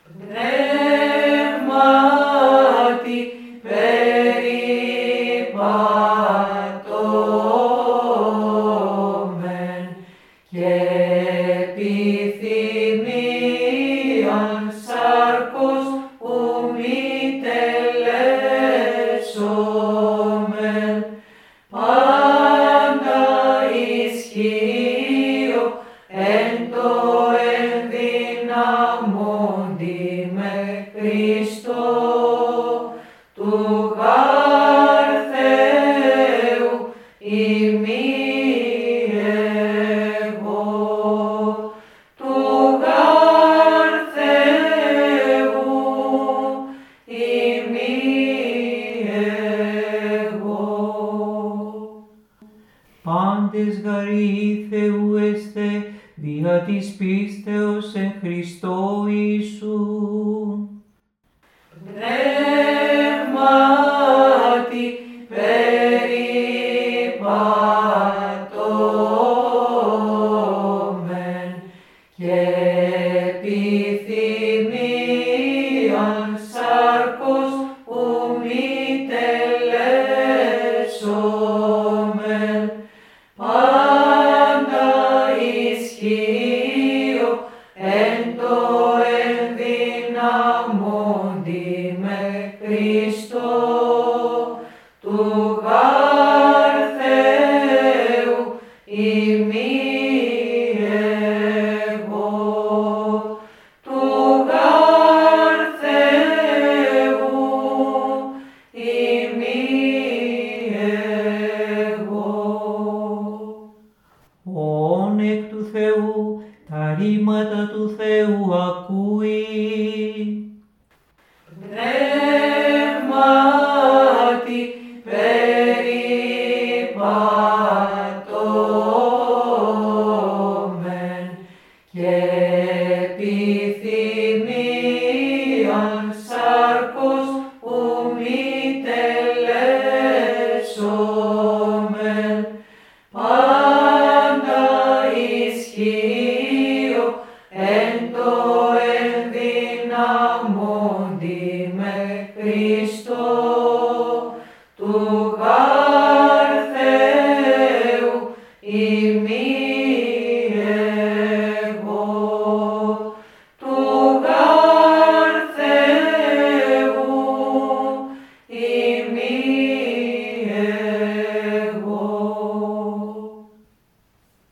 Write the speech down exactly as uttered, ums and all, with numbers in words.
Πνεύματι περιπατώμεν και επιθυμίαν σάρκος ου μη τελέσομεν, πάντα ισχύω εν το ενδυναμώντι με Χριστό, του γάρ Θεού ημί εγώ, του γάρ Θεού ημί εγώ. Πάντες γαροί Θεού εστε, δια της πίστεως εν Χριστώ Ιησού. Πνεύματι περιπατώμεν και επιθυμίαν σάρκος ου μη τελέσομεν, πάντα ισχύω εν το ενδυναμώντι με Χριστό, του γάρ Θεού ημί εγώ, του γάρ Θεού ημί εγώ. Ον εκ του Θεού τα ρήματα του Θεού ακούει. Πνεύματι περιπατώμεν και επιθυμίαν